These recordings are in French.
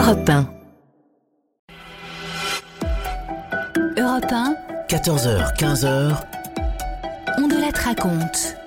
Europe 1. Europe 1. 14h, 15h. On de la raconte.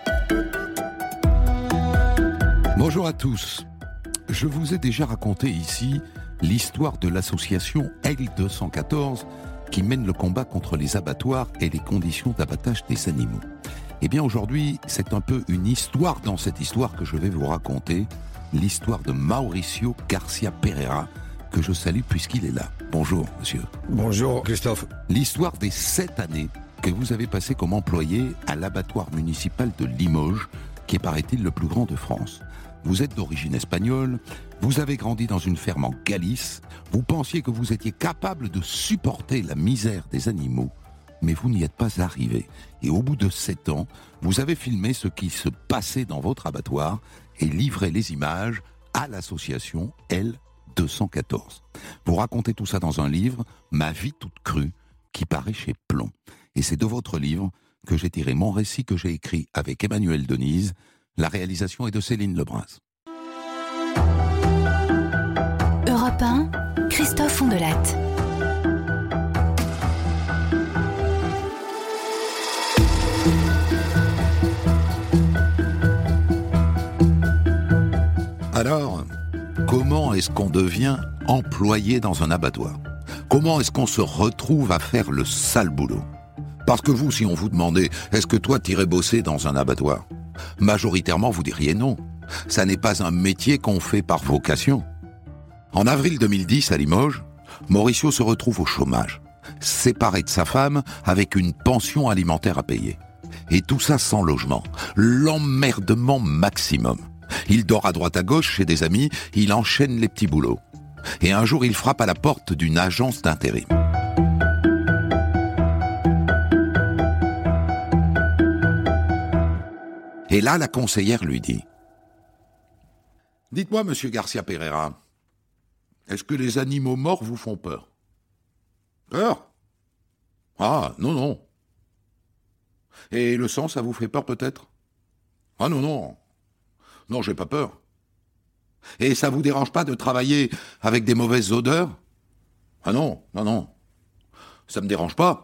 Bonjour à tous. Je vous ai déjà raconté ici l'histoire de l'association L214 qui mène le combat contre les abattoirs et les conditions d'abattage des animaux. Eh bien aujourd'hui, c'est un peu une histoire dans cette histoire que je vais vous raconter, l'histoire de Mauricio Garcia Pereira, que je salue puisqu'il est là. Bonjour, monsieur. Bonjour, Christophe. L'histoire des 7 années que vous avez passées comme employé à l'abattoir municipal de Limoges, qui est, paraît-il, le plus grand de France. Vous êtes d'origine espagnole, vous avez grandi dans une ferme en Galice, vous pensiez que vous étiez capable de supporter la misère des animaux, mais vous n'y êtes pas arrivé. Et au bout de 7 ans, vous avez filmé ce qui se passait dans votre abattoir et livré les images à l'association L214. Vous racontez tout ça dans un livre, Ma vie toute crue, qui paraît chez Plomb. Et c'est de votre livre que j'ai tiré mon récit que j'ai écrit avec Emmanuel Denise. La réalisation est de Céline Lebras. Europe 1, Christophe Ondelat. Alors, comment est-ce qu'on devient employé dans un abattoir ? Comment est-ce qu'on se retrouve à faire le sale boulot ? Parce que vous, si on vous demandait, est-ce que toi t'irais bosser dans un abattoir ? Majoritairement, vous diriez non. Ça n'est pas un métier qu'on fait par vocation. En avril 2010, à Limoges, Mauricio se retrouve au chômage, séparé de sa femme avec une pension alimentaire à payer. Et tout ça sans logement. L'emmerdement maximum. Il dort à droite à gauche chez des amis, il enchaîne les petits boulots. Et un jour, il frappe à la porte d'une agence d'intérim. Et là, la conseillère lui dit « Dites-moi, monsieur Garcia Pereira, est-ce que les animaux morts vous font peur ?»« Peur ? Ah, non, non. Et le sang, ça vous fait peur peut-être ? Ah non, non. Non, j'ai pas peur. Et ça vous dérange pas de travailler avec des mauvaises odeurs ? Ah non, non, non. Ça me dérange pas. »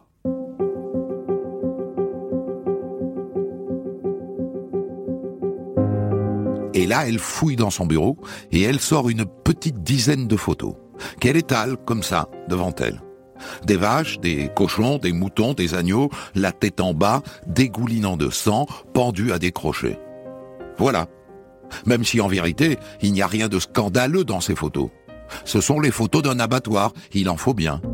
Et là, elle fouille dans son bureau et elle sort une petite dizaine de photos qu'elle étale comme ça devant elle. Des vaches, des cochons, des moutons, des agneaux, la tête en bas, dégoulinant de sang, pendus à des crochets. Voilà. Même si en vérité, il n'y a rien de scandaleux dans ces photos. Ce sont les photos d'un abattoir, il en faut bien.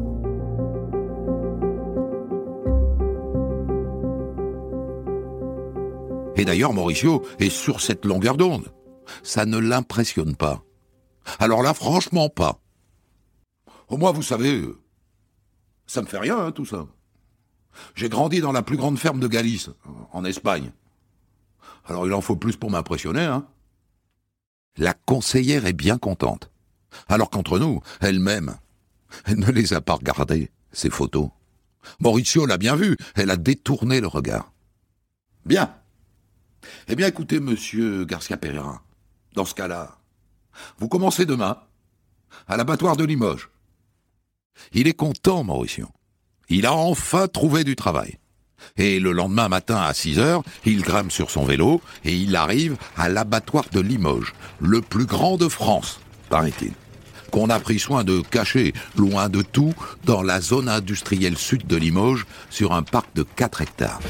Et d'ailleurs, Mauricio est sur cette longueur d'onde. Ça ne l'impressionne pas. Alors là, franchement pas. Moi, vous savez, ça me fait rien, hein, tout ça. J'ai grandi dans la plus grande ferme de Galice, en Espagne. Alors il en faut plus pour m'impressionner, hein. La conseillère est bien contente. Alors qu'entre nous, elle-même, elle ne les a pas regardées, ces photos. Mauricio l'a bien vu, elle a détourné le regard. Bien. Eh bien, écoutez, monsieur Garcia Pereira, dans ce cas-là, vous commencez demain, à l'abattoir de Limoges. Il est content, Mauricio. Il a enfin trouvé du travail. Et le lendemain matin à 6h, il grimpe sur son vélo et il arrive à l'abattoir de Limoges, le plus grand de France, paraît-il, qu'on a pris soin de cacher, loin de tout, dans la zone industrielle sud de Limoges, sur un parc de 4 hectares.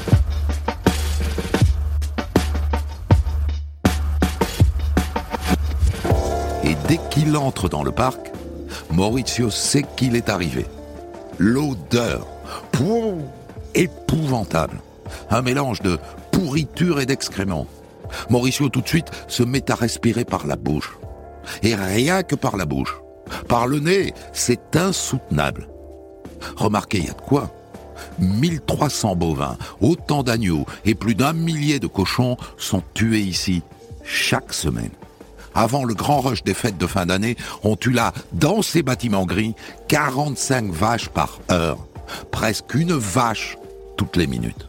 Et dès qu'il entre dans le parc, Mauricio sait qu'il est arrivé. L'odeur, épouvantable. Un mélange de pourriture et d'excréments. Mauricio tout de suite se met à respirer par la bouche. Et rien que par la bouche. Par le nez, c'est insoutenable. Remarquez, il y a de quoi. 1300 bovins, autant d'agneaux et plus d'1 millier de cochons sont tués ici chaque semaine. Avant le grand rush des fêtes de fin d'année, on tue là, dans ces bâtiments gris, 45 vaches par heure. Presque une vache toutes les minutes.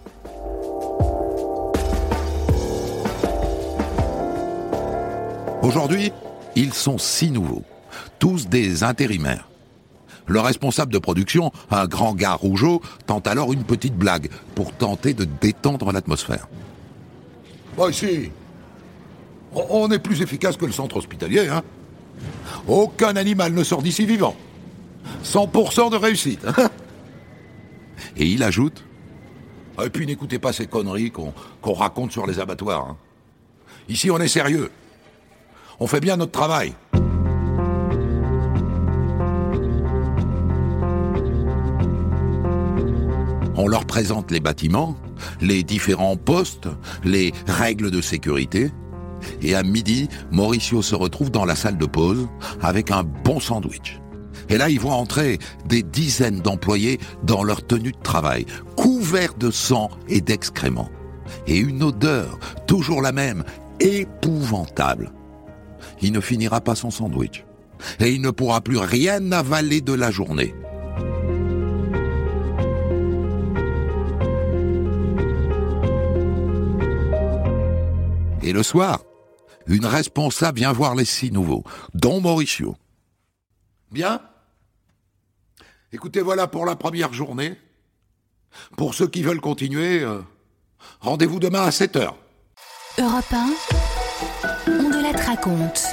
Aujourd'hui, ils sont 6 nouveaux. tous des intérimaires. Le responsable de production, un grand gars rougeau, tente alors une petite blague pour tenter de détendre l'atmosphère. Bon, ici, on est plus efficace que le centre hospitalier, hein. Aucun animal ne sort d'ici vivant. 100% de réussite. Et il ajoute, et puis n'écoutez pas ces conneries qu'on raconte sur les abattoirs. Hein. Ici, on est sérieux. On fait bien notre travail. On leur présente les bâtiments, les différents postes, les règles de sécurité. Et à midi, Mauricio se retrouve dans la salle de pause avec un bon sandwich. Et là, il voit entrer des dizaines d'employés dans leur tenue de travail, couverts de sang et d'excréments. Et une odeur, toujours la même, épouvantable. Il ne finira pas son sandwich. Et il ne pourra plus rien avaler de la journée. Et le soir, une responsable vient voir les 6 nouveaux, dont Mauricio. Bien. Écoutez, voilà pour la première journée. Pour ceux qui veulent continuer, rendez-vous demain à 7h. Europe 1, on de la raconte.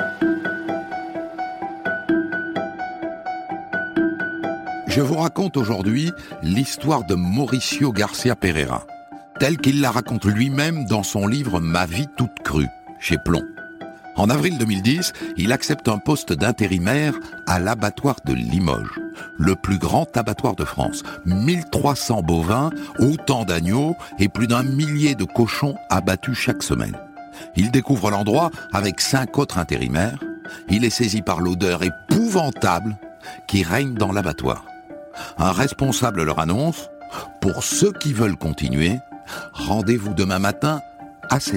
Je vous raconte aujourd'hui l'histoire de Mauricio García Pereira, telle qu'il la raconte lui-même dans son livre « Ma vie toute crue » chez Plomb. En avril 2010, il accepte un poste d'intérimaire à l'abattoir de Limoges, le plus grand abattoir de France. 1300 bovins, autant d'agneaux et plus d'1 millier de cochons abattus chaque semaine. Il découvre l'endroit avec 5 autres intérimaires. Il est saisi par l'odeur épouvantable qui règne dans l'abattoir. Un responsable leur annonce « Pour ceux qui veulent continuer, rendez-vous demain matin à 7h. »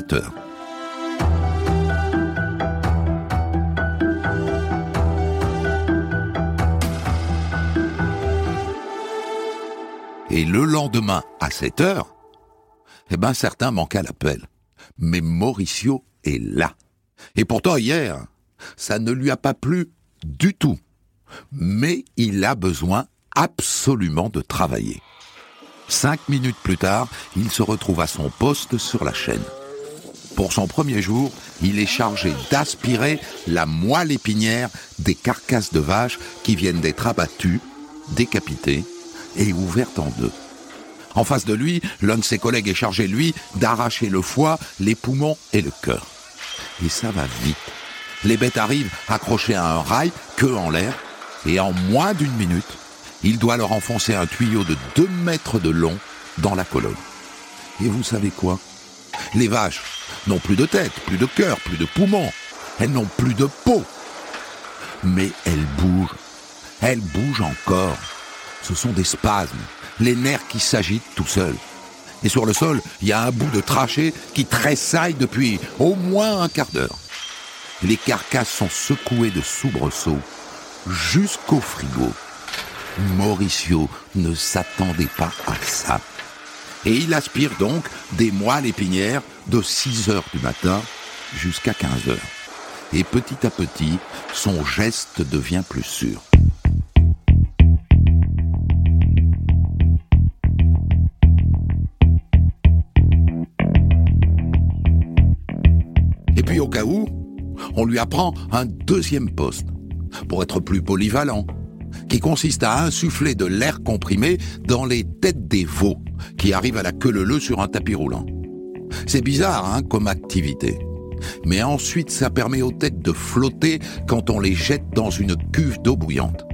Et le lendemain, à 7h, certains manquent à l'appel. Mais Mauricio est là. Et pourtant, hier, ça ne lui a pas plu du tout. Mais il a besoin absolument de travailler. 5 minutes plus tard, il se retrouve à son poste sur la chaîne. Pour son premier jour, il est chargé d'aspirer la moelle épinière des carcasses de vaches qui viennent d'être abattues, décapitées et ouvertes en 2. En face de lui, l'un de ses collègues est chargé, lui, d'arracher le foie, les poumons et le cœur. Et ça va vite. Les bêtes arrivent accrochées à un rail, queue en l'air, et en moins d'1 minute, il doit leur enfoncer un tuyau de 2 mètres de long dans la colonne. Et vous savez quoi ? Les vaches n'ont plus de tête, plus de cœur, plus de poumons. Elles n'ont plus de peau. Mais elles bougent encore. Ce sont des spasmes, les nerfs qui s'agitent tout seuls. Et sur le sol, il y a un bout de trachée qui tressaille depuis au moins un quart d'heure. Les carcasses sont secouées de soubresauts jusqu'au frigo. Mauricio ne s'attendait pas à ça. Et il aspire donc des moelles épinières de 6h du matin jusqu'à 15h. Et petit à petit, son geste devient plus sûr. Et puis au cas où, on lui apprend un 2e poste, pour être plus polyvalent, qui consiste à insuffler de l'air comprimé dans les têtes des veaux qui arrivent à la queue leu-leu sur un tapis roulant. C'est bizarre comme activité. Mais ensuite, ça permet aux têtes de flotter quand on les jette dans une cuve d'eau bouillante.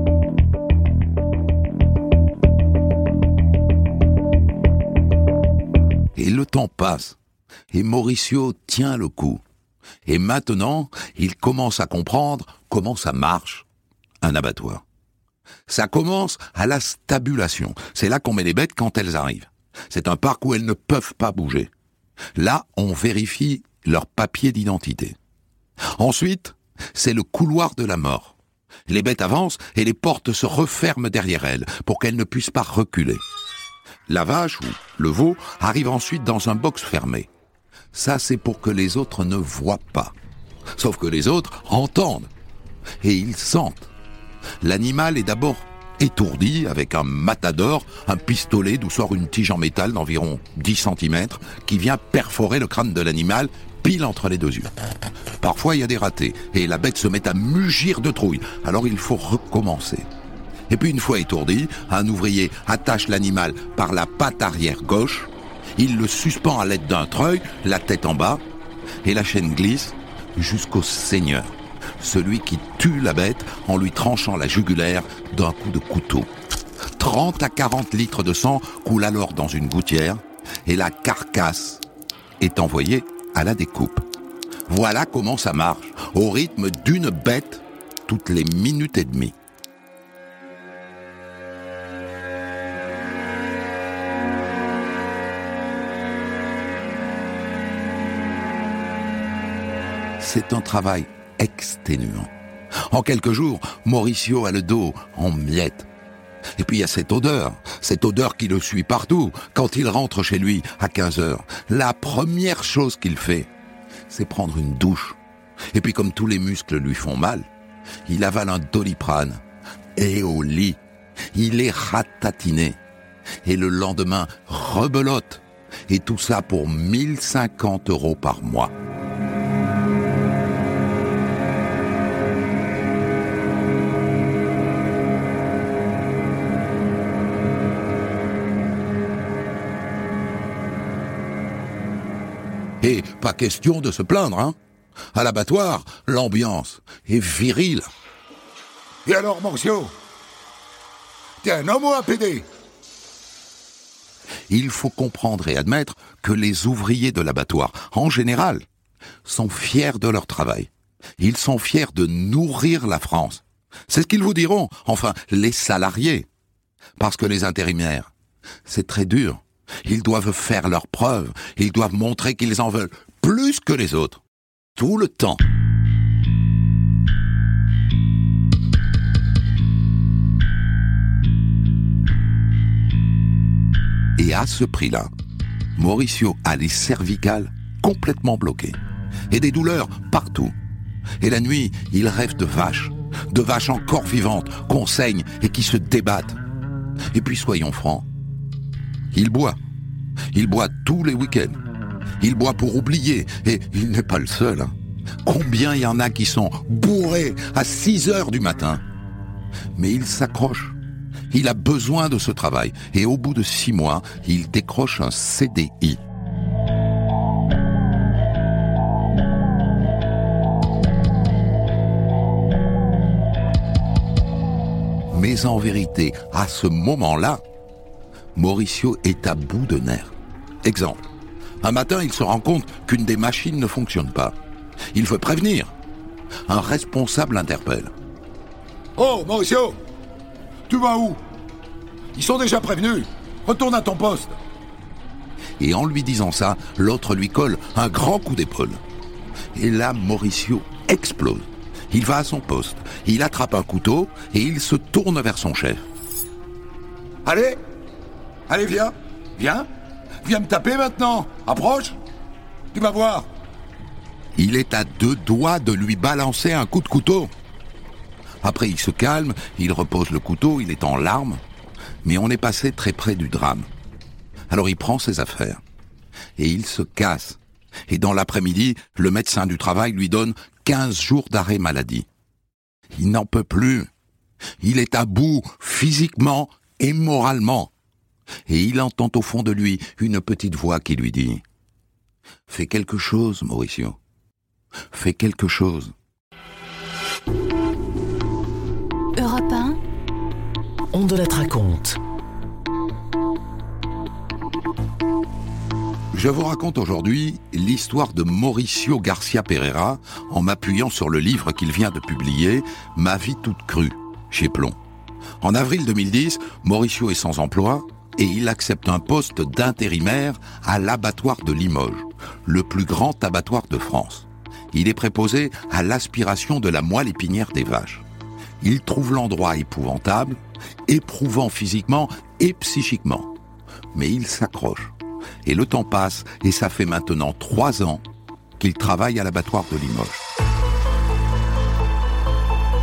Et le temps passe, et Mauricio tient le coup. Et maintenant, il commence à comprendre comment ça marche, un abattoir. Ça commence à la stabulation. C'est là qu'on met les bêtes quand elles arrivent. C'est un parc où elles ne peuvent pas bouger. Là, on vérifie leur papier d'identité. Ensuite, c'est le couloir de la mort. Les bêtes avancent et les portes se referment derrière elles pour qu'elles ne puissent pas reculer. La vache ou le veau arrive ensuite dans un box fermé. Ça, c'est pour que les autres ne voient pas. Sauf que les autres entendent. et ils sentent. L'animal est d'abord étourdi avec un matador, un pistolet d'où sort une tige en métal d'environ 10 cm qui vient perforer le crâne de l'animal pile entre les deux yeux. Parfois il y a des ratés et la bête se met à mugir de trouille, alors il faut recommencer. Et puis une fois étourdi, un ouvrier attache l'animal par la patte arrière gauche, il le suspend à l'aide d'un treuil, la tête en bas, et la chaîne glisse jusqu'au seigneur, celui qui tue la bête en lui tranchant la jugulaire d'un coup de couteau. 30 à 40 litres de sang coulent alors dans une gouttière et la carcasse est envoyée à la découpe. Voilà comment ça marche, au rythme d'une bête toutes les minutes et demie. C'est un travail exténuant. En quelques jours, Mauricio a le dos en miettes. Et puis il y a cette odeur qui le suit partout. Quand il rentre chez lui à 15h, la première chose qu'il fait, c'est prendre une douche. Et puis comme tous les muscles lui font mal, il avale un Doliprane. Et au lit, il est ratatiné. Et le lendemain, rebelote. Et tout ça pour 1050 € par mois. Et pas question de se plaindre, hein. À l'abattoir, l'ambiance est virile. Et alors, Mauricio, t'es un homme ou un pédé? Il faut comprendre et admettre que les ouvriers de l'abattoir, en général, sont fiers de leur travail. Ils sont fiers de nourrir la France. C'est ce qu'ils vous diront, enfin, les salariés. Parce que les intérimaires, c'est très dur. Ils doivent faire leurs preuves, ils doivent montrer qu'ils en veulent plus que les autres, tout le temps. Et à ce prix-là, Mauricio a les cervicales complètement bloquées, et des douleurs partout. Et la nuit, il rêve de vaches encore vivantes, qu'on saigne et qui se débattent. Et puis soyons francs, il boit tous les week-ends. Il boit pour oublier, et il n'est pas le seul. Combien il y en a qui sont bourrés à 6h du matin? Mais il s'accroche. Il a besoin de ce travail, et au bout de 6 mois, il décroche un CDI. Mais en vérité, à ce moment-là, Mauricio est à bout de nerfs. Exemple, un matin, il se rend compte qu'une des machines ne fonctionne pas. Il veut prévenir. Un responsable l'interpelle. « Oh, Mauricio, tu vas où? Ils sont déjà prévenus. Retourne à ton poste. » Et en lui disant ça, l'autre lui colle un grand coup d'épaule. Et là, Mauricio explose. Il va à son poste, il attrape un couteau et il se tourne vers son chef. « Allez, viens me taper maintenant. Approche, tu vas voir. » Il est à 2 doigts de lui balancer un coup de couteau. Après, il se calme, il repose le couteau, il est en larmes. Mais on est passé très près du drame. Alors il prend ses affaires et il se casse. Et dans l'après-midi, le médecin du travail lui donne 15 jours d'arrêt maladie. Il n'en peut plus. Il est à bout physiquement et moralement. Et il entend au fond de lui une petite voix qui lui dit « Fais quelque chose, Mauricio. Fais quelque chose. » Europe 1. On de la raconte. Je vous raconte aujourd'hui l'histoire de Mauricio Garcia Pereira en m'appuyant sur le livre qu'il vient de publier, Ma vie toute crue, chez Plomb. En avril 2010, Mauricio est sans emploi et il accepte un poste d'intérimaire à l'abattoir de Limoges, le plus grand abattoir de France. Il est préposé à l'aspiration de la moelle épinière des vaches. Il trouve l'endroit épouvantable, éprouvant physiquement et psychiquement. Mais il s'accroche. Et le temps passe et ça fait maintenant 3 ans qu'il travaille à l'abattoir de Limoges.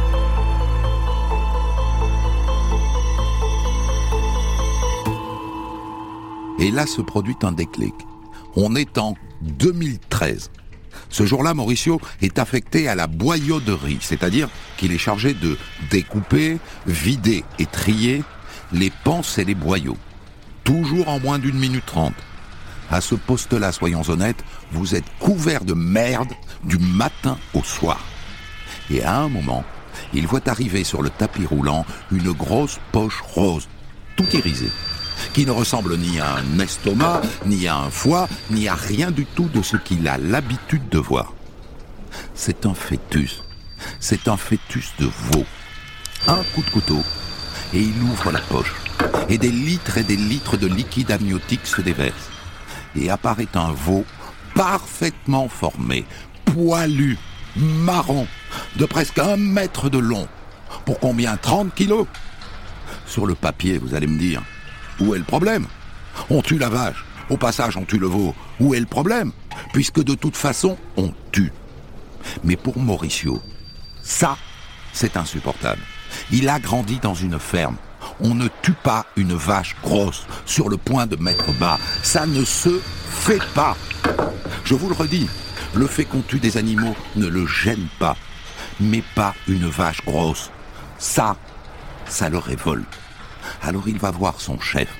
Et là se produit un déclic. On est en 2013. Ce jour-là, Mauricio est affecté à la boyauderie, c'est-à-dire qu'il est chargé de découper, vider et trier les panses et les boyaux. Toujours en moins d'1 minute 30. À ce poste-là, soyons honnêtes, vous êtes couvert de merde du matin au soir. Et à un moment, il voit arriver sur le tapis roulant une grosse poche rose, tout irisée, qui ne ressemble ni à un estomac, ni à un foie, ni à rien du tout de ce qu'il a l'habitude de voir. C'est un fœtus. C'est un fœtus de veau. Un coup de couteau, et il ouvre la poche. Et des litres de liquide amniotique se déversent. Et apparaît un veau parfaitement formé, poilu, marron, de presque 1 mètre de long. Pour combien? 30 kilos? Sur le papier, vous allez me dire, où est le problème? On tue la vache, au passage on tue le veau. Où est le problème? Puisque de toute façon, on tue. Mais pour Mauricio, ça, c'est insupportable. Il a grandi dans une ferme. On ne tue pas une vache grosse sur le point de mettre bas. Ça ne se fait pas. Je vous le redis, le fait qu'on tue des animaux ne le gêne pas. Mais pas une vache grosse. Ça le révolte. Alors il va voir son chef.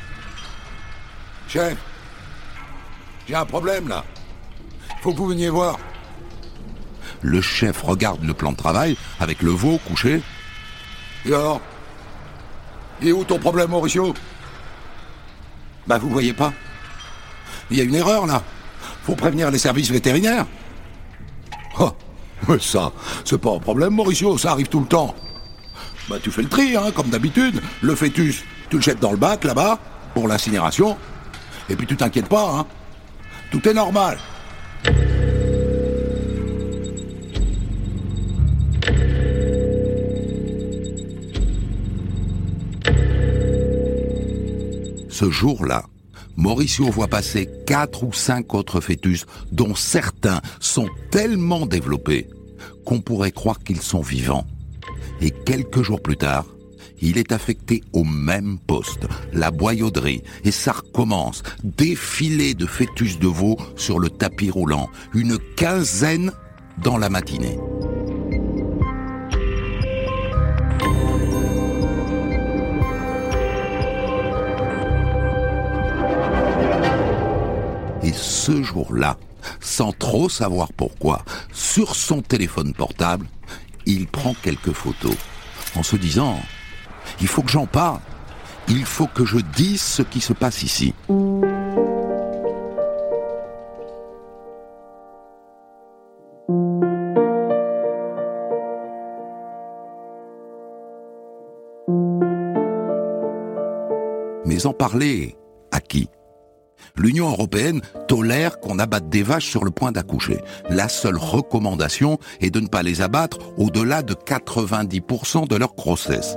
Chef, j'ai un problème là. Faut que vous veniez voir. Le chef regarde le plan de travail avec le veau couché. Et alors? Et où ton problème, Mauricio? Bah vous voyez pas? Il y a une erreur là. Faut prévenir les services vétérinaires. Oh, mais ça, c'est pas un problème, Mauricio, ça arrive tout le temps. Bah tu fais le tri, hein, comme d'habitude. Le fœtus, tu le jettes dans le bac là-bas, pour l'incinération. Et puis tu t'inquiètes pas, hein. Tout est normal. Ce jour-là, Mauricio voit passer 4 ou 5 autres fœtus, dont certains sont tellement développés qu'on pourrait croire qu'ils sont vivants. Et quelques jours plus tard, il est affecté au même poste, la boyauderie, et ça recommence. Défilé de fœtus de veau sur le tapis roulant, une 15aine dans la matinée. Et ce jour-là, sans trop savoir pourquoi, sur son téléphone portable, il prend quelques photos, en se disant « Il faut que j'en parle, il faut que je dise ce qui se passe ici ». Mais en parler à qui ? L'Union européenne tolère qu'on abatte des vaches sur le point d'accoucher. La seule recommandation est de ne pas les abattre au-delà de 90% de leur grossesse.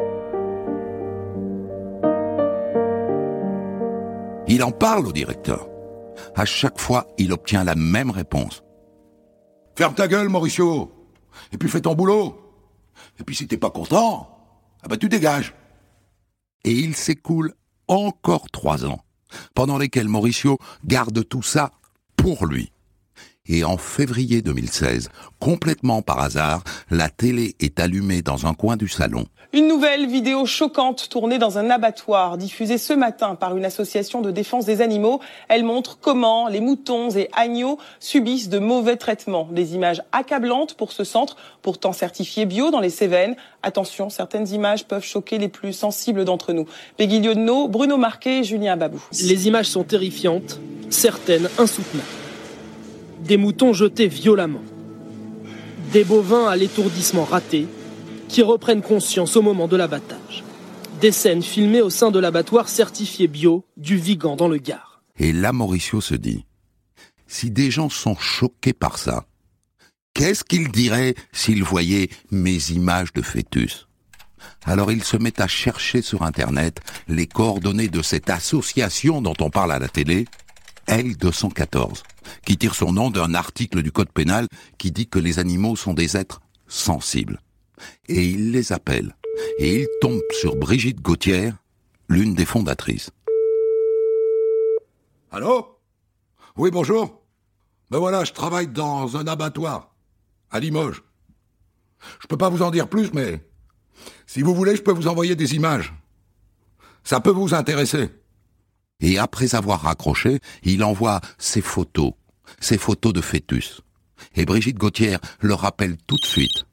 Il en parle au directeur. À chaque fois, il obtient la même réponse. Ferme ta gueule, Mauricio. Et puis fais ton boulot. Et puis si t'es pas content, ah bah tu dégages. Et il s'écoule encore 3 ans, pendant lesquels Mauricio garde tout ça pour lui. Et en février 2016, complètement par hasard, la télé est allumée dans un coin du salon. Une nouvelle vidéo choquante tournée dans un abattoir, diffusée ce matin par une association de défense des animaux. Elle montre comment les moutons et agneaux subissent de mauvais traitements. Des images accablantes pour ce centre, pourtant certifié bio dans les Cévennes. Attention, certaines images peuvent choquer les plus sensibles d'entre nous. Peggy Liodno, Bruno Marquet et Julien Babou. Les images sont terrifiantes, certaines insoutenables. Des moutons jetés violemment. Des bovins à l'étourdissement raté, qui reprennent conscience au moment de l'abattage. Des scènes filmées au sein de l'abattoir certifié bio du Vigan dans le Gard. Et là, Mauricio se dit, si des gens sont choqués par ça, qu'est-ce qu'ils diraient s'ils voyaient mes images de fœtus ? Alors il se met à chercher sur Internet les coordonnées de cette association dont on parle à la télé, L214, qui tire son nom d'un article du Code pénal qui dit que les animaux sont des êtres sensibles. Et il les appelle. Et il tombe sur Brigitte Gauthier, l'une des fondatrices. Allô? Oui, bonjour. Ben voilà, je travaille dans un abattoir, à Limoges. Je peux pas vous en dire plus, mais si vous voulez, je peux vous envoyer des images. Ça peut vous intéresser. Et après avoir raccroché, il envoie ses photos de fœtus. Et Brigitte Gauthier le rappelle tout de suite.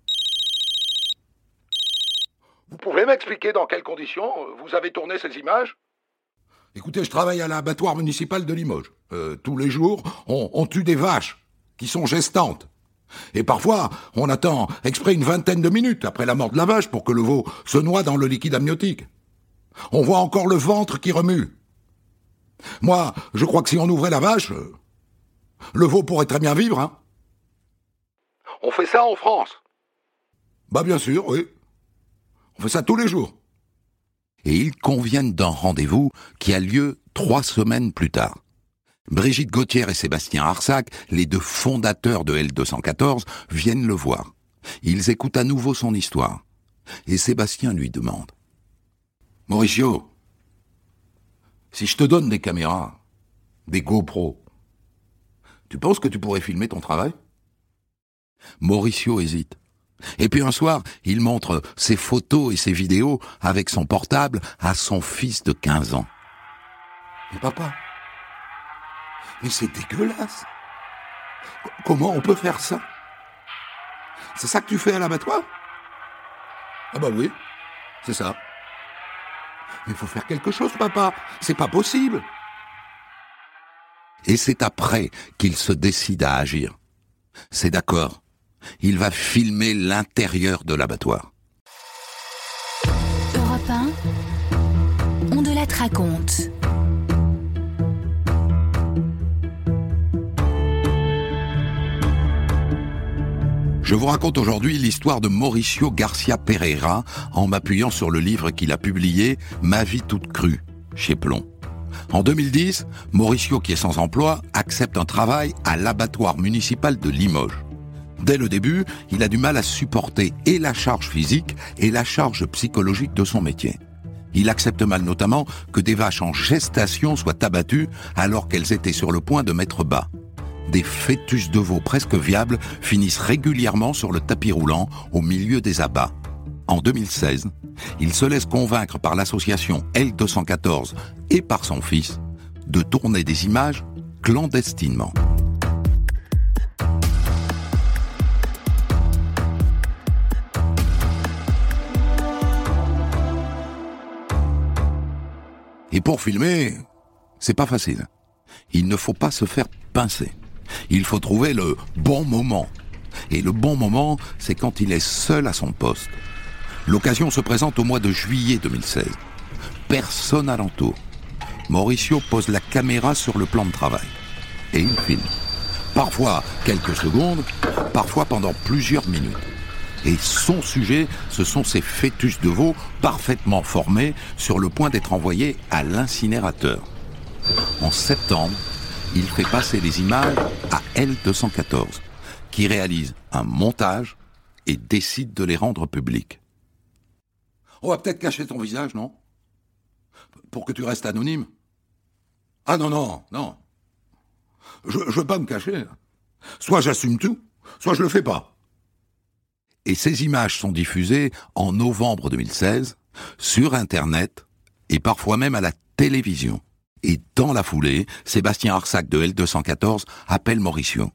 Vous pouvez m'expliquer dans quelles conditions vous avez tourné ces images? Écoutez, je travaille à l'abattoir municipal de Limoges. Tous les jours, on tue des vaches qui sont gestantes. Et parfois, on attend exprès une vingtaine de minutes après la mort de la vache pour que le veau se noie dans le liquide amniotique. On voit encore le ventre qui remue. Moi, je crois que si on ouvrait la vache, le veau pourrait très bien vivre, hein. On fait ça en France. Bah bien sûr, oui. On fait ça tous les jours. Et ils conviennent d'un rendez-vous qui a lieu 3 semaines plus tard. Brigitte Gauthier et Sébastien Arsac, les 2 fondateurs de L214, viennent le voir. Ils écoutent à nouveau son histoire. Et Sébastien lui demande. « Mauricio, si je te donne des caméras, des GoPro, tu penses que tu pourrais filmer ton travail ?» Mauricio hésite. Et puis un soir, il montre ses photos et ses vidéos avec son portable à son fils de 15 ans. « Mais papa, mais c'est dégueulasse. Comment on peut faire ça? C'est ça que tu fais à l'abattoir? » Ah bah oui, c'est ça. Mais il faut faire quelque chose, papa. C'est pas possible. Et c'est après qu'il se décide à agir. C'est d'accord. Il va filmer l'intérieur de l'abattoir. Europe 1, on de la raconte. Je vous raconte aujourd'hui l'histoire de Mauricio Garcia Pereira en m'appuyant sur le livre qu'il a publié « Ma vie toute crue » chez Plomb. En 2010, Mauricio, qui est sans emploi, accepte un travail à l'abattoir municipal de Limoges. Dès le début, il a du mal à supporter et la charge physique et la charge psychologique de son métier. Il accepte mal notamment que des vaches en gestation soient abattues alors qu'elles étaient sur le point de mettre bas. Des fœtus de veau presque viables finissent régulièrement sur le tapis roulant au milieu des abats. En 2016, il se laisse convaincre par l'association L214 et par son fils de tourner des images clandestinement. Et pour filmer, c'est pas facile. Il ne faut pas se faire pincer. Il faut trouver le bon moment. Et le bon moment, c'est quand il est seul à son poste. L'occasion se présente au mois de juillet 2016. Personne alentour. Mauricio pose la caméra sur le plan de travail. Et il filme. Parfois quelques secondes, parfois pendant plusieurs minutes. Et son sujet, ce sont ces fœtus de veau parfaitement formés sur le point d'être envoyés à l'incinérateur. En septembre, il fait passer les images à L214, qui réalise un montage et décide de les rendre publics. On va peut-être cacher ton visage, non? Pour que tu restes anonyme. Ah non. Je veux pas me cacher. Soit j'assume tout, soit je le fais pas. Et ces images sont diffusées en novembre 2016, sur Internet, et parfois même à la télévision. Et dans la foulée, Sébastien Arsac de L214 appelle Mauricio.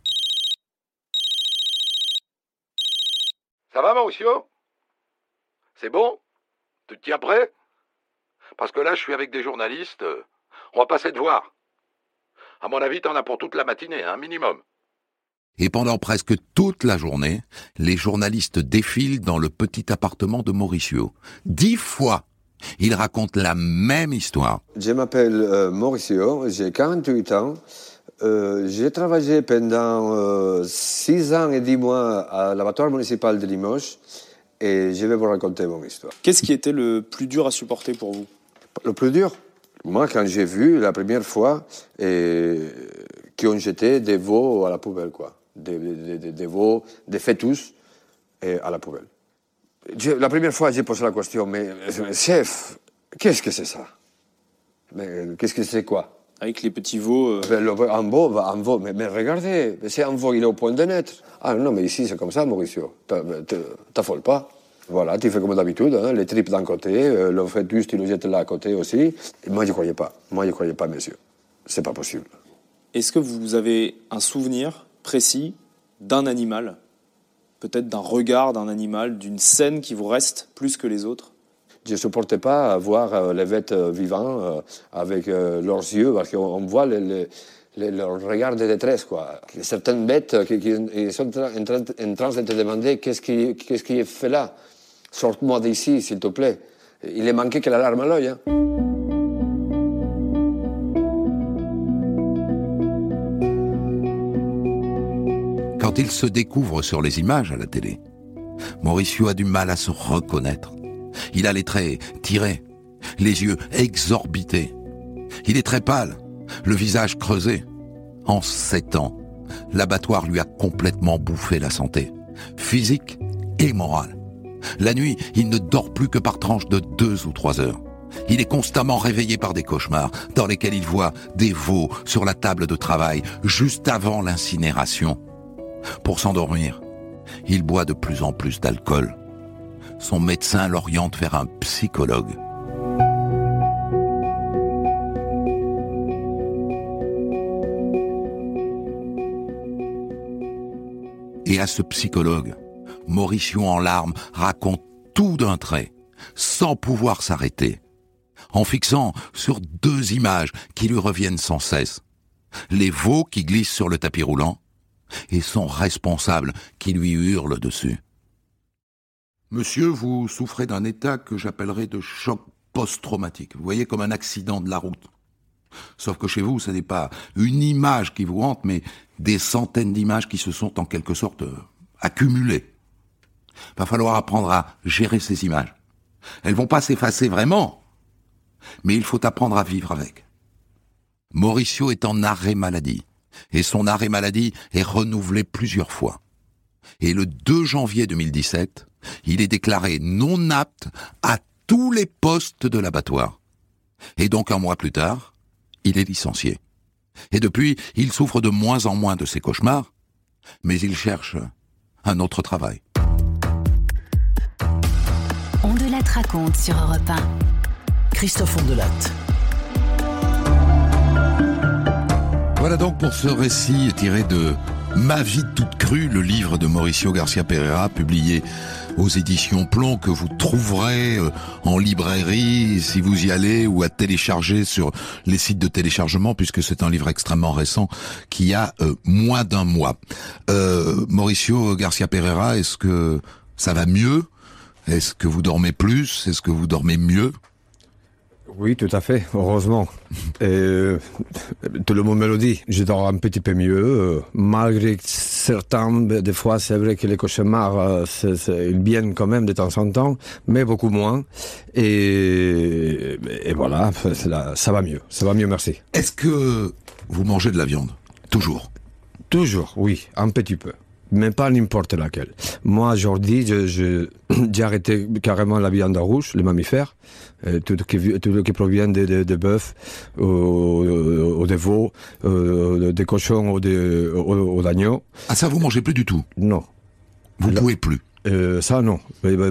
Ça va, Mauricio? C'est bon? Tu te tiens prêt? Parce que là, je suis avec des journalistes. On va passer te voir. À mon avis, t'en as pour toute la matinée, un minimum. Et pendant presque toute la journée, les journalistes défilent dans le petit appartement de Mauricio. 10 fois, il raconte la même histoire. Je m'appelle Mauricio, j'ai 48 ans. J'ai travaillé pendant 6 ans et 10 mois à l'abattoir municipal de Limoges et je vais vous raconter mon histoire. Qu'est-ce qui était le plus dur à supporter pour vous? Le plus dur? Moi, quand j'ai vu la première fois qu'on jetait des veaux à la poubelle, quoi. Des veaux, des fœtus à la poubelle. La première fois, j'ai posé la question, mais chef, qu'est-ce que c'est ça? Mais qu'est-ce que c'est quoi? Avec les petits veaux. Un veau, mais regardez, c'est un veau, il est au point de naître. Ah non, mais ici c'est comme ça, Mauricio. T'affoles pas. Voilà, tu fais comme d'habitude, hein, les tripes d'un côté, le fœtus, tu le jettes là à côté aussi. Et moi, je croyais pas. Moi, je croyais pas, monsieur. C'est pas possible. Est-ce que vous avez un souvenir précis d'un animal, peut-être d'un regard d'un animal, d'une scène qui vous reste plus que les autres? Je ne supportais pas voir les bêtes vivants avec leurs yeux, parce qu'on voit leur regard de détresse, quoi. Certaines bêtes qui sont en train de te demander qu'est-ce qui est fait là. Sors-moi d'ici, s'il te plaît. Il est manqué que la larme à l'œil. Hein. Quand il se découvre sur les images à la télé, Mauricio a du mal à se reconnaître. Il a les traits tirés, les yeux exorbités. Il est très pâle, le visage creusé. En 7 ans, l'abattoir lui a complètement bouffé la santé, physique et morale. La nuit, il ne dort plus que par tranches de 2 ou 3 heures. Il est constamment réveillé par des cauchemars dans lesquels il voit des veaux sur la table de travail juste avant l'incinération. Pour s'endormir, il boit de plus en plus d'alcool. Son médecin l'oriente vers un psychologue. Et à ce psychologue, Mauricio en larmes raconte tout d'un trait, sans pouvoir s'arrêter, en fixant sur 2 images qui lui reviennent sans cesse. Les veaux qui glissent sur le tapis roulant et son responsable qui lui hurle dessus. Monsieur, vous souffrez d'un état que j'appellerais de choc post-traumatique. Vous voyez, comme un accident de la route. Sauf que chez vous, ce n'est pas une image qui vous hante, mais des centaines d'images qui se sont en quelque sorte accumulées. Va falloir apprendre à gérer ces images. Elles vont pas s'effacer vraiment, mais il faut apprendre à vivre avec. Mauricio est en arrêt maladie, et son arrêt maladie est renouvelé plusieurs fois. Et le 2 janvier 2017, il est déclaré non apte à tous les postes de l'abattoir. Et donc 1 mois plus tard, il est licencié. Et depuis, il souffre de moins en moins de ses cauchemars, mais il cherche un autre travail. On de la raconte sur Europe 1. Christophe Ondelat. Voilà donc pour ce récit tiré de Ma vie toute crue, le livre de Mauricio García Pereira, publié aux éditions Plomb, que vous trouverez en librairie si vous y allez, ou à télécharger sur les sites de téléchargement, puisque c'est un livre extrêmement récent qui a moins d'1 mois. Mauricio García Pereira, est-ce que ça va mieux? Est-ce que vous dormez plus? Est-ce que vous dormez mieux? Oui, tout à fait, heureusement. Et, tout le monde me le dit. Je dors un petit peu mieux, malgré certains, des fois, c'est vrai que les cauchemars, ils viennent quand même de temps en temps, mais beaucoup moins. Et voilà, ça va mieux, merci. Est-ce que vous mangez de la viande? Toujours? Toujours, oui, un petit peu. Mais pas n'importe laquelle. Moi, aujourd'hui, j'ai arrêté carrément la viande rouge, les mammifères, tout ce qui provient de bœuf, ou des veaux, des cochons ou d'agneaux. Ah, ça, vous mangez plus du tout? Non. Vous pouvez plus? Ça, non.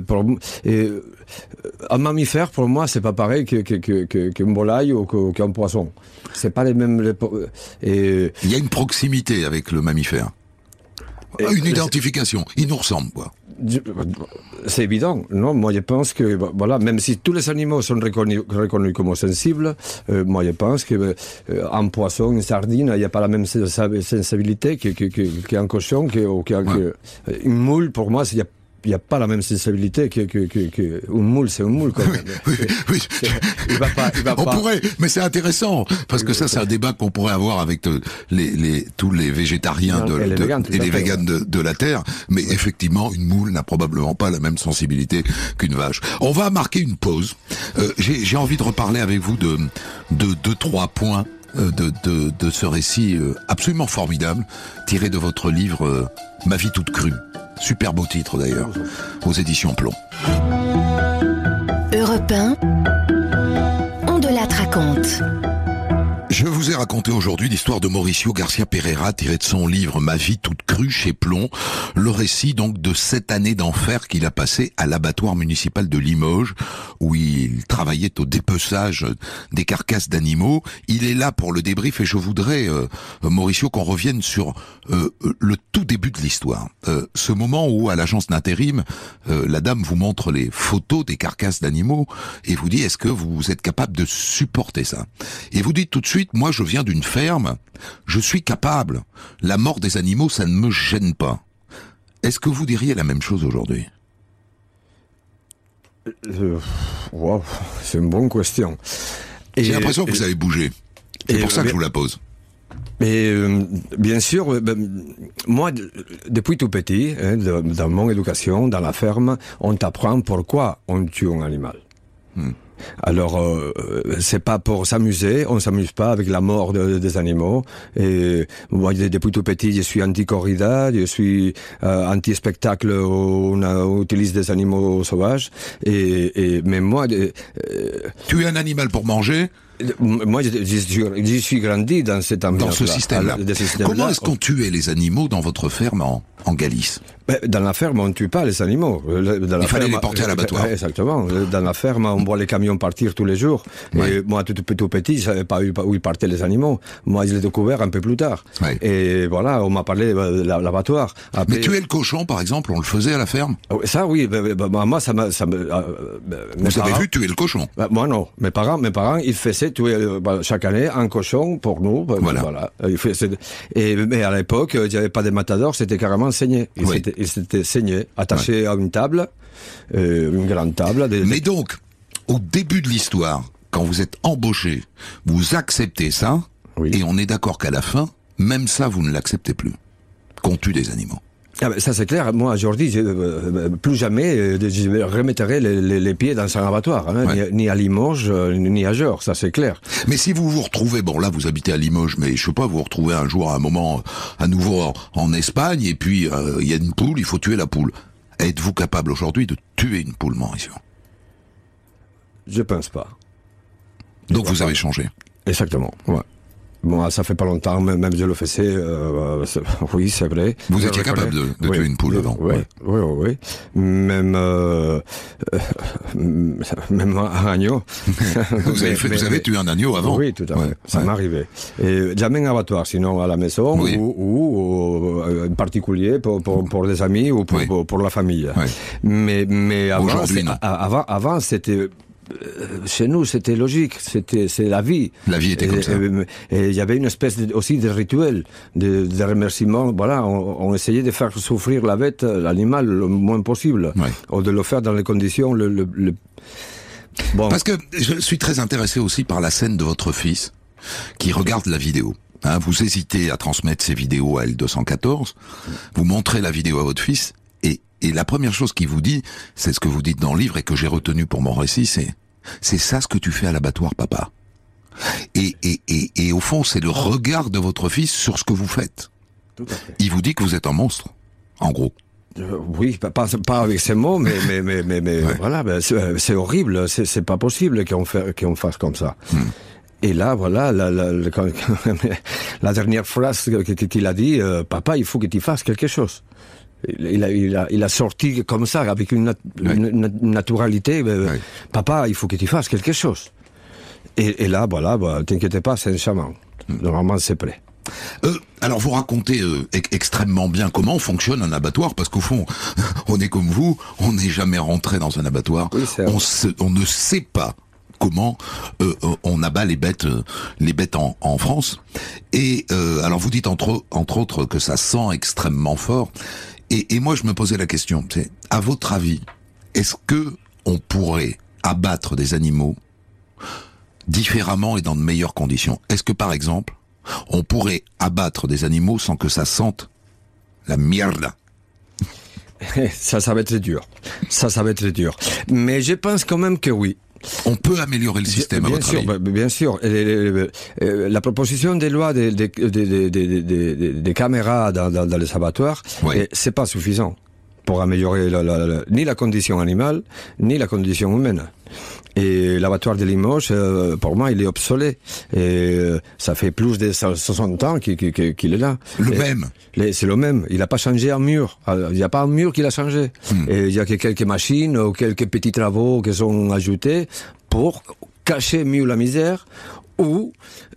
Un mammifère, pour moi, c'est pas pareil qu'une volaille ou qu'un poisson. C'est pas les mêmes... Il y a une proximité avec le mammifère. Une identification, il nous ressemble, quoi. C'est évident, non? Moi, je pense que, voilà, même si tous les animaux sont reconnus comme sensibles, moi, je pense que un poisson, une sardine, il n'y a pas la même sensibilité qu'un cochon, une moule, pour moi, il n'y a pas la même sensibilité qu'une moule, c'est une moule, quand même. Oui. On pourrait, mais c'est intéressant, parce que ça, c'est un débat qu'on pourrait avoir avec tous les végétariens et les véganes de la Terre, mais effectivement, une moule n'a probablement pas la même sensibilité qu'une vache. On va marquer une pause. J'ai envie de reparler avec vous de 2-3 points de ce récit absolument formidable, tiré de votre livre Ma vie toute crue. Super beau titre d'ailleurs, aux éditions Plomb. Europe 1, on de la raconte. Je vous ai raconté aujourd'hui l'histoire de Mauricio Garcia Pereira tirée de son livre Ma vie toute crue chez Plomb, le récit donc de 7 années d'enfer qu'il a passé à l'abattoir municipal de Limoges où il travaillait au dépeçage des carcasses d'animaux. Il est là pour le débrief et je voudrais, Mauricio, qu'on revienne sur le tout début de l'histoire. Ce moment où à l'agence d'intérim, la dame vous montre les photos des carcasses d'animaux et vous dit est-ce que vous êtes capable de supporter ça? Et vous dites tout de suite, moi je viens d'une ferme, je suis capable. La mort des animaux, ça ne me gêne pas. Est-ce que vous diriez la même chose aujourd'hui? Wow, c'est une bonne question. J'ai l'impression que vous avez bougé. C'est pour ça que je vous la pose. Mais bien sûr, moi, depuis tout petit, dans mon éducation, dans la ferme, on t'apprend pourquoi on tue un animal. Alors, c'est pas pour s'amuser, on s'amuse pas avec la mort des animaux. Et moi, depuis tout petit, je suis anti-corrida, je suis anti-spectacle où on utilise des animaux sauvages. Mais moi... tuer un animal pour manger? Moi, j'y suis grandi dans cet ambiance-là. Dans ce système-là. Comment est-ce qu'on tuait les animaux dans votre ferme en Galice? Dans la ferme, on ne tue pas les animaux. Il fallait les porter à l'abattoir. Exactement. Dans la ferme, on voit les camions partir tous les jours. Ouais. Et moi, tout petit, je savais pas où ils partaient les animaux. Moi, je l'ai découvert un peu plus tard. Ouais. Et voilà, on m'a parlé de l'abattoir. Après... Mais tuer le cochon, par exemple, on le faisait à la ferme? Ça, oui. Moi, ça me... Vous avez vu tuer le cochon? Moi, non. Mes parents, ils faisaient tuer chaque année un cochon pour nous. Voilà. Mais à l'époque, il n'y avait pas de matador, c'était carrément saigné. Il s'était saigné, attaché à une table, une grande table. Mais donc, au début de l'histoire, quand vous êtes embauché, vous acceptez ça, et on est d'accord qu'à la fin, même ça, vous ne l'acceptez plus. Qu'on tue des animaux. Ah ben ça c'est clair, moi aujourd'hui, plus jamais je remettrai les pieds dans un abattoir, ni à Limoges, ni à Geurs, ça c'est clair. Mais si vous vous retrouvez, bon là vous habitez à Limoges, mais je sais pas, vous vous retrouvez un jour à un moment à nouveau en Espagne, et puis il y a une poule, il faut tuer la poule. Êtes-vous capable aujourd'hui de tuer une poule, Mauricio? Je pense pas. Donc vous avez changé? Exactement, ouais. Bon, ça fait pas longtemps, même je le faisais, oui, c'est vrai. Vous étiez capable de tuer une poule avant? Oui. Même un agneau. Vous avez tué un agneau avant? Oui, tout à fait. Ça m'arrivait. Et jamais un abattoir, sinon à la maison, ou en particulier pour des amis ou pour la famille. Oui. Mais avant, c'était... Chez nous, c'était logique, c'est la vie. La vie était comme ça. Et il y avait une espèce aussi de rituel, de remerciement. Voilà, on essayait de faire souffrir la bête, l'animal, le moins possible, ou de le faire dans les conditions Bon. Parce que je suis très intéressé aussi par la scène de votre fils qui regarde la vidéo. Vous hésitez à transmettre ces vidéos à L214. Vous montrez la vidéo à votre fils. Et la première chose qu'il vous dit, c'est ce que vous dites dans le livre et que j'ai retenu pour mon récit, c'est ça ce que tu fais à l'abattoir, papa. Et au fond, c'est le regard de votre fils sur ce que vous faites. Tout à fait. Il vous dit que vous êtes un monstre, en gros. Oui, pas avec ces mots, mais voilà, c'est horrible, c'est pas possible qu'on fasse comme ça. Et là, voilà, la dernière phrase qu'il a dit, papa, il faut que tu fasses quelque chose. Il a sorti comme ça, avec une naturalité. Papa, il faut que tu fasses quelque chose. Et là, voilà, t'inquiète pas, c'est un chaman. Normalement, c'est prêt. Alors, vous racontez extrêmement bien comment fonctionne un abattoir, parce qu'au fond, on est comme vous, on n'est jamais rentré dans un abattoir. Oui, on ne sait pas comment on abat les bêtes en France. Et alors, vous dites entre autres que ça sent extrêmement fort. Et moi, je me posais la question, à votre avis, est-ce que on pourrait abattre des animaux différemment et dans de meilleures conditions? Est-ce que, par exemple, on pourrait abattre des animaux sans que ça sente la merde? Ça va être dur. Ça va être dur. Mais je pense quand même que oui. On peut améliorer le système, à votre avis? Bien sûr. La proposition des lois des caméras dans les abattoirs, c'est pas suffisant. pour améliorer ni la condition animale, ni la condition humaine. Et l'abattoir de Limoges, pour moi, il est obsolète. Et ça fait plus de 60 ans qu'il est là. C'est le même. Il n'a pas changé un mur. Il n'y a pas un mur qu'il a changé. Et il y a que quelques machines ou quelques petits travaux qui sont ajoutés pour cacher mieux la misère ou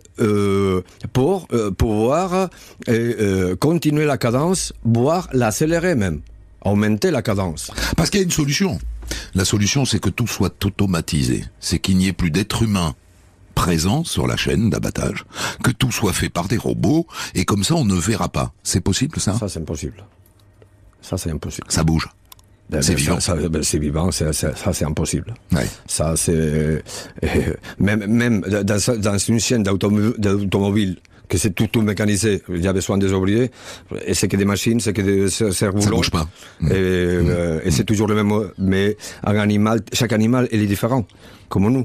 pour pouvoir continuer la cadence, voire l'accélérer même, augmenter la cadence. Parce qu'il y a une solution. La solution, c'est que tout soit automatisé. C'est qu'il n'y ait plus d'êtres humains présents sur la chaîne d'abattage, que tout soit fait par des robots, et comme ça, on ne verra pas. C'est possible, ça ? Ça, c'est impossible. Ça, c'est impossible. Ça bouge. C'est vivant. C'est vivant, ça c'est impossible. Ouais. Ça c'est même dans une chaîne d'automobile que c'est tout mécanisé, il y a besoin des ouvriers et c'est que des machines, c'est que des cerfs-volants. Ça bouge pas. Et c'est toujours le même, mais chaque animal il est différent, comme nous.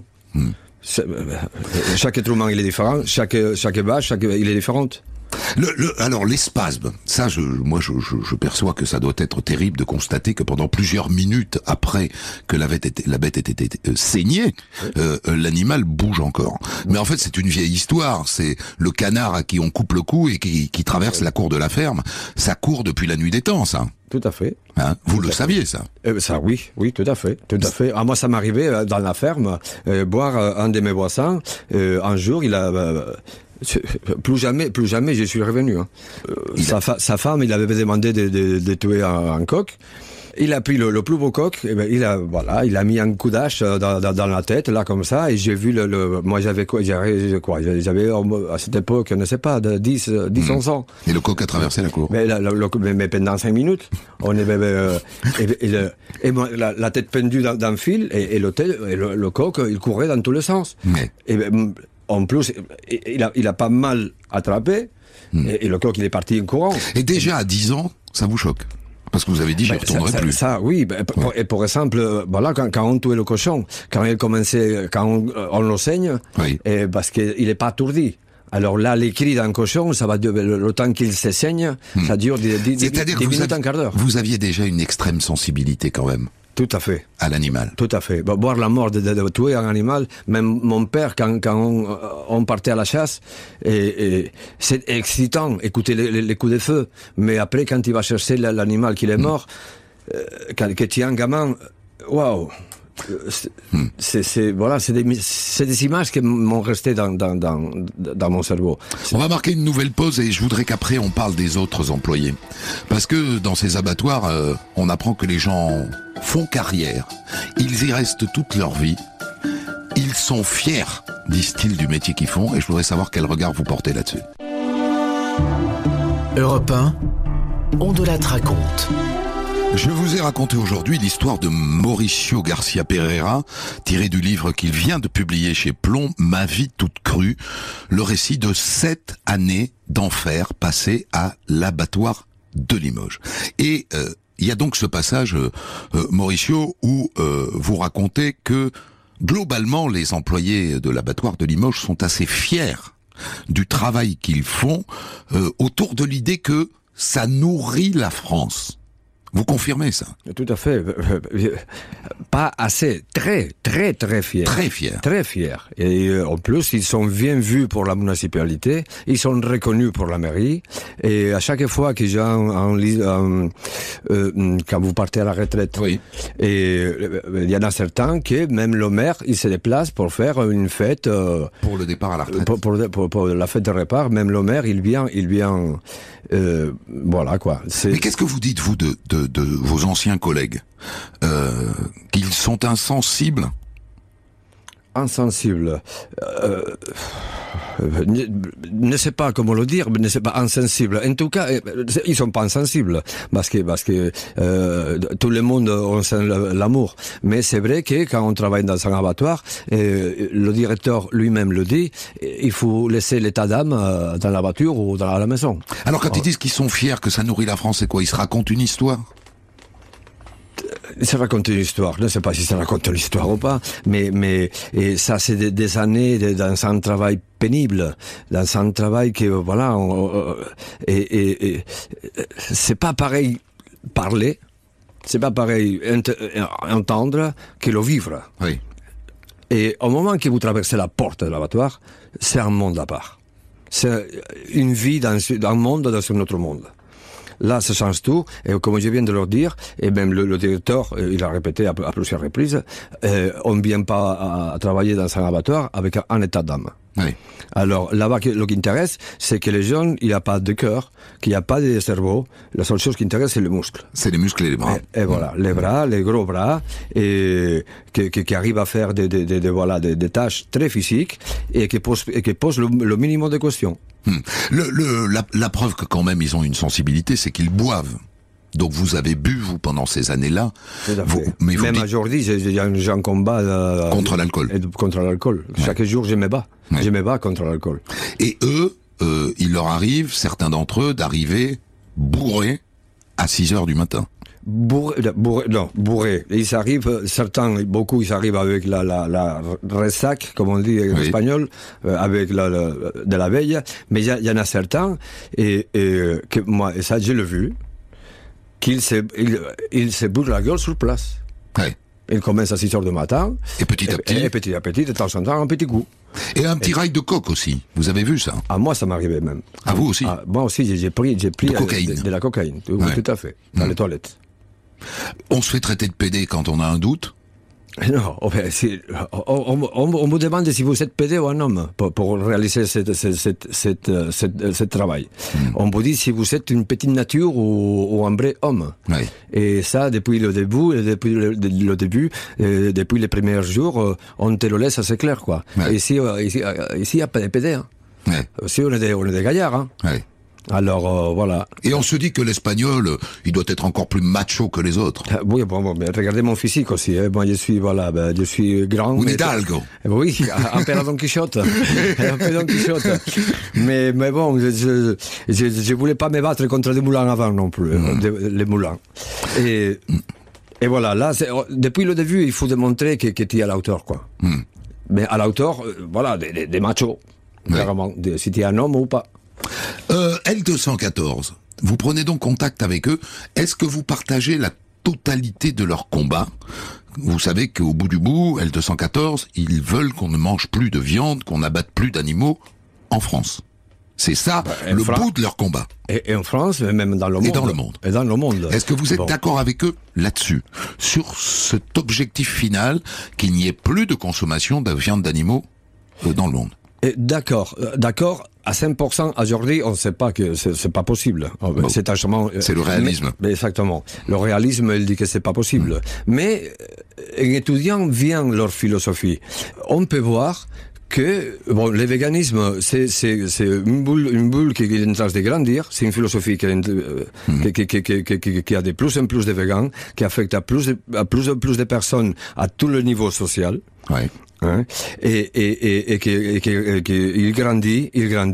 Chaque être humain il est différent, chaque vache il est différente. Alors les spasmes, ça, je perçois que ça doit être terrible de constater que pendant plusieurs minutes après que la bête ait été saignée, l'animal bouge encore. Mais en fait, c'est une vieille histoire. C'est le canard à qui on coupe le cou et qui traverse la cour de la ferme. Ça court depuis la nuit des temps, ça. Tout à fait. Hein, vous le saviez, ça? Ça, oui, tout à fait. Ah, moi, ça m'arrivait dans la ferme, boire un de mes voisins. Un jour, il a... plus jamais je suis revenu. Hein. Sa femme, il avait demandé de tuer un coq. Il a pris le plus beau coq, et ben il a mis un coup d'hache dans la tête, là, comme ça, et j'ai vu moi j'avais j'avais à cette époque, je ne sais pas, de 10-11 ans. Et le coq a traversé la cour. Mais pendant 5 minutes, on est, et moi, la tête pendue dans le fil, et le coq, il courait dans tous les sens. Et en plus, il a pas mal attrapé, et le coq, il est parti en courant. Et déjà à 10 ans, ça vous choque? Parce que vous avez dit, j'y retournerai plus. Ça, oui. Pour exemple, voilà, quand on tuait le cochon, quand on le saigne, oui. Parce qu'il est pas tourdi. Alors là, les cris d'un cochon, ça va le temps qu'il se saigne, ça dure 10 minutes, un quart d'heure. Vous aviez déjà une extrême sensibilité quand même. Tout à fait. À l'animal. Tout à fait. Voir la mort de tuer un animal, même mon père, quand on partait à la chasse, et c'est excitant, écouter les coups de feu, mais après, quand il va chercher l'animal qui est mort, que tu es un gamin, waouh! C'est des images qui m'ont resté dans mon cerveau. On va marquer une nouvelle pause et je voudrais qu'après on parle des autres employés. Parce que dans ces abattoirs, on apprend que les gens font carrière. Ils y restent toute leur vie. Ils sont fiers, disent-ils, du métier qu'ils font, et je voudrais savoir quel regard vous portez là-dessus. Europe 1, On de la raconte. Je vous ai raconté aujourd'hui l'histoire de Mauricio Garcia Pereira, tiré du livre qu'il vient de publier chez Plomb, Ma vie toute crue, le récit de 7 années d'enfer passées à l'abattoir de Limoges. Et il y a donc ce passage, Mauricio, où vous racontez que globalement les employés de l'abattoir de Limoges sont assez fiers du travail qu'ils font autour de l'idée que ça nourrit la France. Vous confirmez ça? Tout à fait. Pas assez. Très, très, très fiers. Très fiers. Très fiers. Et en plus, ils sont bien vus pour la municipalité. Ils sont reconnus pour la mairie. Et à chaque fois que j'ai quand vous partez à la retraite, oui. Et il y en a certains que même le maire, il se déplace pour faire une fête. Pour le départ à la retraite. Pour la fête de départ, même le maire, il vient. Voilà quoi. Mais qu'est-ce que vous dites vous de vos anciens collègues, qu'ils sont insensibles? Insensibles. Ne sais pas comment le dire, mais ne sais pas insensible. En tout cas, ils sont pas insensibles parce que tout le monde on sent l'amour. Mais c'est vrai que quand on travaille dans un abattoir, le directeur lui-même le dit, il faut laisser l'état d'âme dans la voiture ou dans la maison. Alors quand ils disent qu'ils sont fiers que ça nourrit la France, c'est quoi? Ils se racontent une histoire? Ça raconte une histoire. Je ne sais pas si ça raconte une histoire ou pas, mais et ça c'est des années dans un travail pénible, dans un travail que voilà, et c'est pas pareil parler C'est pas pareil entendre que le vivre. Oui. Et au moment que vous traversez la porte de l'abattoir, c'est un monde à part. C'est une vie dans un monde dans un autre monde. Là, ça change tout, et comme je viens de le dire, et même le directeur, il a répété à plusieurs reprises, on ne vient pas à travailler dans un abattoir avec un état d'âme. Oui. Alors, là-bas, ce qui intéresse, c'est que les jeunes, il n'y a pas de cœur, qu'il n'y a pas de cerveau. La seule chose qui intéresse, c'est le muscle. C'est les muscles et les bras. Et voilà, les bras, les gros bras, et qui arrivent à faire des tâches très physiques, et qui posent le minimum de questions. La preuve que quand même ils ont une sensibilité, c'est qu'ils boivent. Donc vous avez bu, vous, pendant ces années-là. Même aujourd'hui, j'ai un combat contre l'alcool. Contre l'alcool. Ouais. Chaque jour, je me bats. Ouais. Je me bats contre l'alcool. Et eux, il leur arrive, certains d'entre eux, d'arriver bourrés à 6 heures du matin. Bourré. Ils arrivent, beaucoup, ils arrivent avec la ressac, comme on dit en espagnol, avec de la veille. Mais il y en a certains, et moi, et ça, je l'ai vu, qu'ils se bougent la gueule sur place. Ouais. Ils commencent à 6 heures du matin. Et petit à petit. Et petit à petit, de temps en temps, un petit coup. Et un petit rail de coke aussi. Vous avez vu ça? À moi, ça m'arrivait même. À vous aussi? Moi aussi, j'ai pris de la cocaïne. Ouais. Tout à fait. Dans les toilettes. On se fait traiter de pédé quand on a un doute? Non, on vous demande si vous êtes pédé ou un homme pour réaliser ce travail. On vous dit si vous êtes une petite nature ou un vrai homme. Oui. Et ça, depuis le début, depuis les premiers jours, on te le laisse assez clair, quoi. Oui. Ici, il n'y a pas de pédé. Hein. Oui. Ici, on est des gaillards. Hein. Oui. Alors, voilà. Et on se dit que l'Espagnol, il doit être encore plus macho que les autres. Oui, mais regardez mon physique aussi. Moi, je suis grand. Un hidalgo. Oui, un peu Don Quichotte. Mais bon, je voulais pas me battre contre des moulins avant non plus, les moulins. Et voilà, là, depuis le début, il faut démontrer que tu es à la hauteur, quoi. Mais à la hauteur, voilà, des machos. Vraiment, si tu es un homme ou pas. L214, vous prenez donc contact avec eux. Est-ce que vous partagez la totalité de leur combat? Vous savez qu'au bout du bout, L214, ils veulent qu'on ne mange plus de viande, qu'on n'abatte plus d'animaux en France. C'est ça, bout de leur combat. Et en France, même dans le monde. Et dans le monde. Est-ce que vous êtes d'accord avec eux là-dessus? Sur cet objectif final, qu'il n'y ait plus de consommation de viande d'animaux dans le monde? D'accord. À 5%, aujourd'hui, on ne sait pas que c'est pas possible. Bon. C'est le réalisme. Mais exactement. Le réalisme, il dit que c'est pas possible. Mais, un étudiant vient leur philosophie. On peut voir que, le véganisme, c'est une bulle qui est en train de grandir. C'est une philosophie qui a de plus en plus de végans, qui affecte à plus en plus de personnes à tout le niveau social. Ouais. Hein? Et qu'il grandit.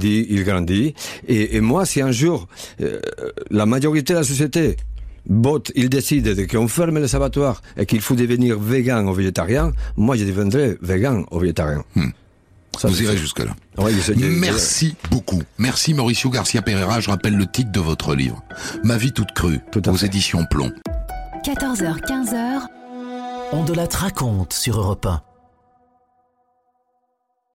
Et moi, si un jour, la majorité de la société vote, il décide qu'on ferme les abattoirs et qu'il faut devenir végan ou végétarien, moi, je deviendrai végan ou végétarien. Ça, vous irez jusque-là. Ouais, Merci beaucoup. Merci Mauricio Garcia Pereira. Je rappelle le titre de votre livre. Ma vie toute crue, aux éditions Plomb. 14h, 15h. On de la raconte sur Europe 1.